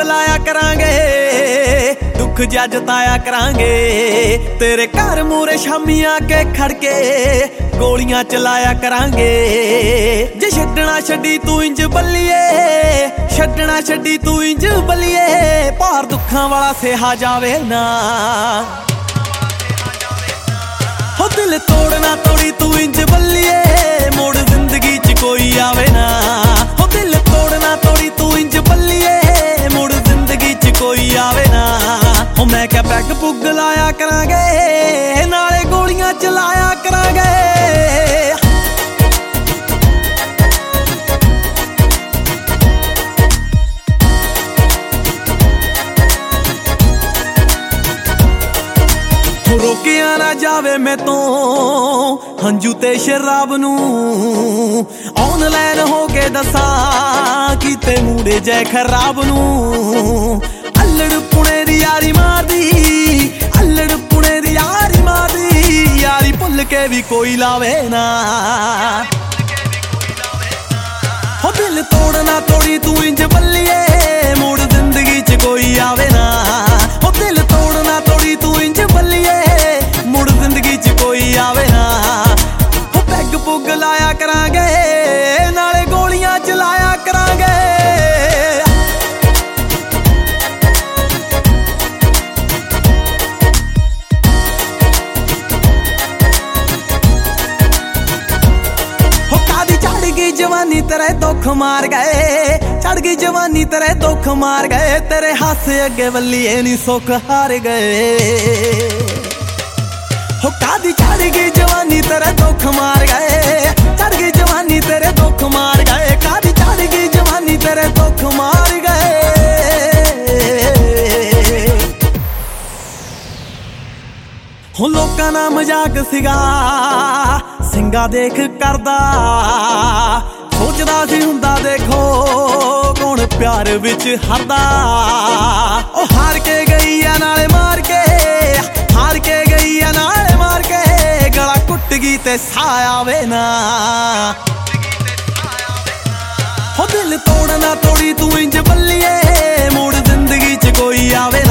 ਲਾਇਆ ਕਰਾਂਗੇ, ਦੁੱਖ ਜਤਾਇਆ ਕਰਾਂਗੇ। ਤੇਰੇ ਘਰ ਮੂਰੇ ਸ਼ਾਮੀ ਆ ਕੇ ਖੜਕੇ ਗੋਲੀਆਂ ਚਲਾਇਆ ਕਰਾਂਗੇ। ਜੇ ਛੱਡਣਾ ਛੱਡੀ ਤੂੰ ਇੰਜ ਬੱਲੀਏ, ਛੱਡਣਾ ਛੱਡੀ ਤੂੰ ਇੰਜ ਬੱਲੀਏ, ਭਾਰ ਦੁੱਖਾਂ ਵਾਲਾ ਸਿਹਾ ਜਾਵੇ ਨਾ। ਹੋ ਦਿਲ ਤੋੜਨਾ ਤੋੜੀ ਤੂੰ ਇੰਜ ਬੱਲੀਏ, ਮੁੜ ਜ਼ਿੰਦਗੀ 'ਚ ਕੋਈ ਆਵੇ ਨਾ। ਹੋ ਦਿਲ ਤੋੜਨਾ ਤੋੜੀ ਤੂੰ ਇੰਜ ਬੱਲੀਏ, ਮੁੜ ਜ਼ਿੰਦਗੀ 'ਚ ਕੋਈ ਆਵੇ ਨਾ। ਹੋ ਮੈਂ ਕਿਹਾ ਪੈਗ ਪੁੱਗ ਲਾਇਆ ਕਰਾਂਗੇ, ਨਾਲੇ ਗੋਲੀਆਂ ਚਲਾਇਆ ਕਰਾਂਗੇ। ਰੋਕਿਆ ਨਾ ਜਾਵੇ ਮੈਤੋਂ ਹੰਝੂ ਤੇ ਸ਼ਰਾਬ ਨੂੰ, ਆਨਲਾਈਨ ਹੋ ਕੇ ਦੱਸਾਂ ਕੀਤੇ ਮੂੜੇ ਜੈ ਖਰਾਬ ਨੂੰ। ਅੱਲੜ ਪੁਣੇ ਦੀ ਯਾਰੀ ਮਾਰਦੀ, ਅੱਲੜ ਪੁਣੇ ਦੀ ਯਾਰੀ ਮਾਰਦੀ, ਯਾਰੀ ਭੁੱਲ ਕੇ ਵੀ ਕੋਈ ਲਾਵੇ ਨਾ। ਹੋ ਦਿਲ ਤੋੜਨਾ ਤੋੜੀ ਤੂੰ ਇੰਜ ਬੱਲੀਏ, ਮੁੜ ਜ਼ਿੰਦਗੀ 'ਚ ਕੋਈ ਆਵੇ ਨਾ। ਹੋ ਦਿਲ ਤੋੜਨਾ ਤੋੜੀ ਤੂੰ ਇੰਜ ਬੱਲੀਏ, ਮੁੜ ਜ਼ਿੰਦਗੀ 'ਚ ਕੋਈ ਆਵੇ ਨਾ। ਹੋ ਪੈਗ ਪੁੱਗ ਲਾਇਆ ਕਰਾਂਗੇ, ਨਾਲੇ ਗੋਲੀਆਂ ਚਲਾਇਆ ਕਰਾਂਗੇ। ਹੋ ਕਾਦੀ ਚੜ ਗਈ ਜਵਾਨੀ ਤੇਰੇ ਦੁੱਖ ਮਾਰ ਗਏ, ਚੜ ਗਈ ਜਵਾਨੀ ਤੇਰੇ ਦੁੱਖ ਮਾਰ ਗਏ। ਤੇਰੇ ਹਾਸੇ ਅੱਗੇ ਵੱਲੀਏ ਨੀ ਸੁੱਖ ਹਾਰ ਗਏ। ਹੋ ਕਾਦੀ ਚੜ ਗਈ ਜਵਾਨੀ ਤੇਰੇ ਦੁੱਖ ਮਾਰ ਗਏ, ਚੜ ਗਈ ਜਵਾਨੀ ਤੇਰੇ ਦੁੱਖ ਮਾਰ ਗਏ। ਕਾਦੀ ਚੜ ਗਈ ਜਵਾਨੀ ਤੇਰੇ ਦੁੱਖ ਮਾਰ ਗਏ। ਹੋ ਲੋਕਾਂ ਦਾ ਮਜ਼ਾਕ ਸੀਗਾ ਸਿੰਘਾ ਦੇਖ ਕਰਦਾ, ਸੋਚਦਾ ਸੀ ਹੁੰਦਾ ਦੇਖੋ ਕੌਣ ਪਿਆਰ ਵਿੱਚ ਹਰਦਾ। ਉਹ ਹਾਰ ਕੇ ਗਈ ਆ ਨਾਲੇ ਮਾਰ ਕੇ, ਹਾਰ ਕੇ ਗਈ ਆ ਨਾਲੇ ਮਾਰ ਕੇ, ਗਲਾ ਘੁੱਟ ਗਈ ਤੇ ਸਾਹ ਆਵੇ ਨਾ। ਹੋ ਦਿਲ ਤੋੜਨਾ ਤੋੜੀ ਤੂੰ ਇੰਜ ਬੱਲੀਏ, ਮੁੜ ਜ਼ਿੰਦਗੀ 'ਚ ਕੋਈ ਆਵੇ ਨਾ।